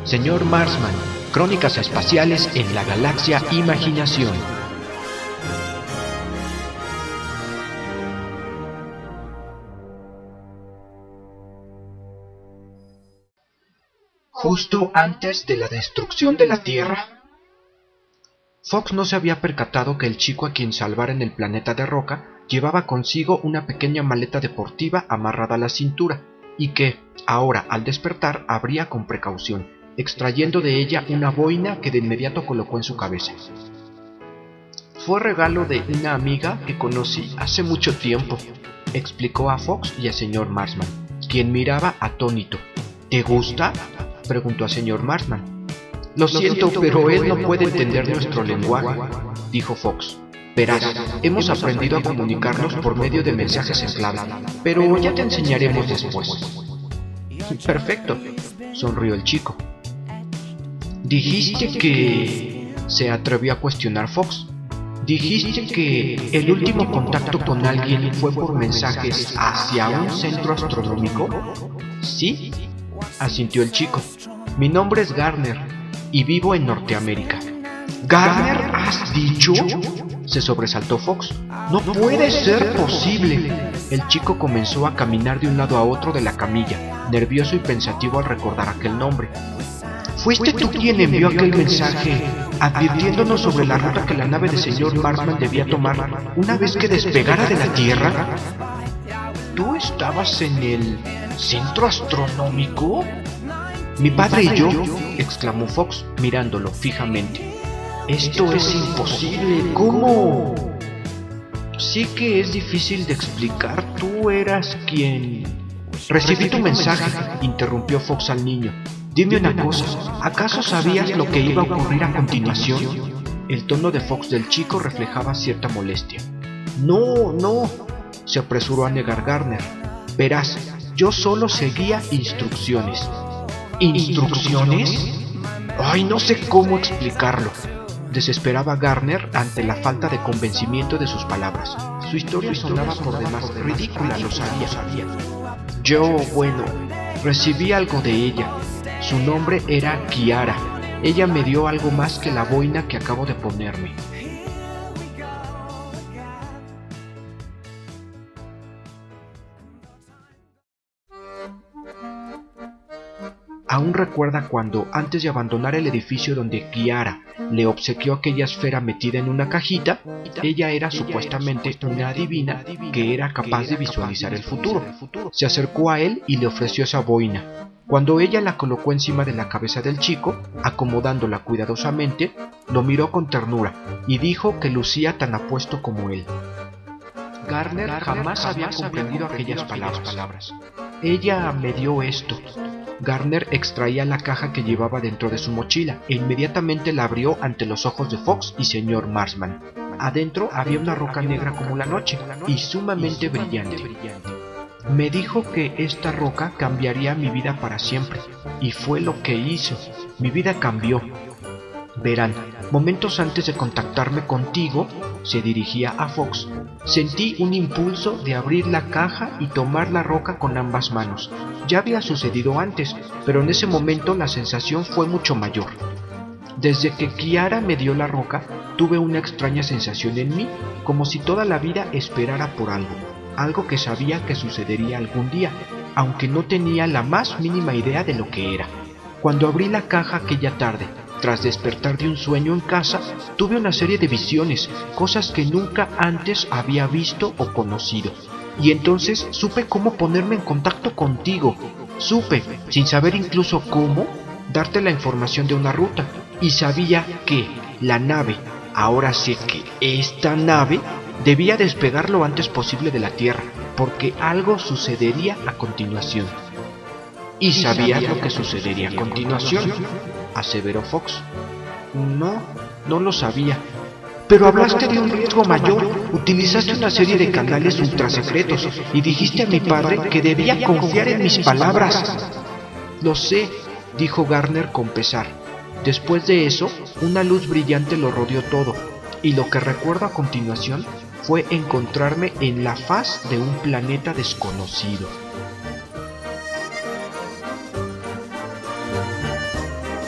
Señor Marsman, Crónicas Espaciales en la Galaxia Imaginación. Justo antes de la destrucción de la Tierra, Fox no se había percatado que el chico a quien salvara en el planeta de roca llevaba consigo una pequeña maleta deportiva amarrada a la cintura, y que, ahora al despertar, abría con precaución, extrayendo de ella una boina que de inmediato colocó en su cabeza. «Fue regalo de una amiga que conocí hace mucho tiempo», explicó a Fox y al señor Marsman, quien miraba atónito. «¿Te gusta?», preguntó al señor Marsman. «Lo siento, pero él no puede entender nuestro lenguaje», dijo Fox. «Verás, hemos aprendido a comunicarnos por medio de mensajes en clave, pero ya te enseñaremos después». «Perfecto», sonrió el chico. «Dijiste que...», se atrevió a cuestionar Fox. «Dijiste que el último contacto con alguien fue por mensajes hacia un centro astronómico». «Sí», asintió el chico. «Mi nombre es Garner y vivo en Norteamérica». «¿Garner has dicho?», se sobresaltó Fox. «No puede ser posible». El chico comenzó a caminar de un lado a otro de la camilla, nervioso y pensativo al recordar aquel nombre. «¿Fuiste tú quien envió aquel mensaje advirtiéndonos sobre la ruta que la nave del señor Marsman debía tomar una vez que despegara de la Tierra?» «¿Tú estabas en el centro astronómico?» «Mi padre y yo», exclamó Fox, mirándolo fijamente. «Esto es imposible. ¿Cómo?» «Sí que es difícil de explicar. Tú eras quien...» «Recibí tu mensaje», interrumpió Fox al niño. «Dime una cosa, ¿acaso sabías lo que iba a ocurrir a continuación?» El tono de Fox del chico reflejaba cierta molestia. No, se apresuró a negar Garner. «Verás, yo solo seguía instrucciones». «¿Instrucciones? Ay, no sé cómo explicarlo», desesperaba Garner ante la falta de convencimiento de sus palabras. Su historia sonaba por demás ridícula, lo sabía. Bueno, recibí algo de ella. Su nombre era Kiara. Ella me dio algo más que la boina que acabo de ponerme». Aún recuerda cuando, antes de abandonar el edificio donde Kiara le obsequió aquella esfera metida en una cajita, ella era supuestamente una adivina que era capaz de visualizar el futuro. Se acercó a él y le ofreció esa boina. Cuando ella la colocó encima de la cabeza del chico, acomodándola cuidadosamente, lo miró con ternura y dijo que lucía tan apuesto como él. Garner jamás había comprendido aquellas palabras. «Ella me dio esto». Garner extraía la caja que llevaba dentro de su mochila e inmediatamente la abrió ante los ojos de Fox y señor Marsman. Adentro había una roca negra como la noche y sumamente brillante. «Me dijo que esta roca cambiaría mi vida para siempre, y fue lo que hizo. Mi vida cambió. Verán, momentos antes de contactarme contigo», se dirigía a Fox, «sentí un impulso de abrir la caja y tomar la roca con ambas manos. Ya había sucedido antes, pero en ese momento la sensación fue mucho mayor. Desde que Kiara me dio la roca, tuve una extraña sensación en mí, como si toda la vida esperara por algo que sabía que sucedería algún día, aunque no tenía la más mínima idea de lo que era. Cuando abrí la caja aquella tarde, tras despertar de un sueño en casa, tuve una serie de visiones, cosas que nunca antes había visto o conocido. Y entonces supe cómo ponerme en contacto contigo. Supe, sin saber incluso cómo, darte la información de una ruta. Y sabía que la nave, ahora sé que esta nave, debía despegar lo antes posible de la Tierra, porque algo sucedería a continuación». «¿Y sabías lo que sucedería a continuación?», aseveró Fox. No lo sabía». «Pero hablaste de un riesgo mayor, utilizaste una serie de canales ultrasecretos y dijiste a mi padre que debía confiar en mis palabras». «Lo sé», dijo Garner con pesar. Después de eso, una luz brillante lo rodeó todo, y lo que recuerdo a continuación fue encontrarme en la faz de un planeta desconocido.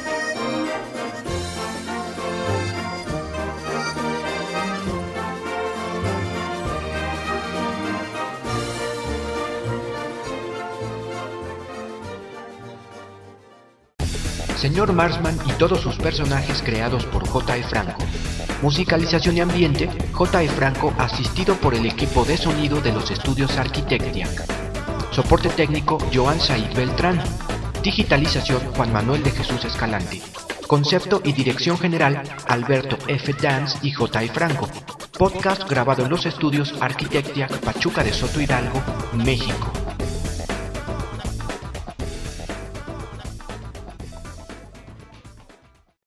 Señor Marsman y todos sus personajes creados por J.E. Franco. Musicalización y ambiente, J.E. Franco asistido por el equipo de sonido de los estudios Arquitectia. Soporte técnico, Joan Said Beltrán. Digitalización, Juan Manuel de Jesús Escalante. Concepto y dirección general, Alberto F. Dance y J.E. Franco. Podcast grabado en los estudios Arquitectia, Pachuca de Soto Hidalgo, México.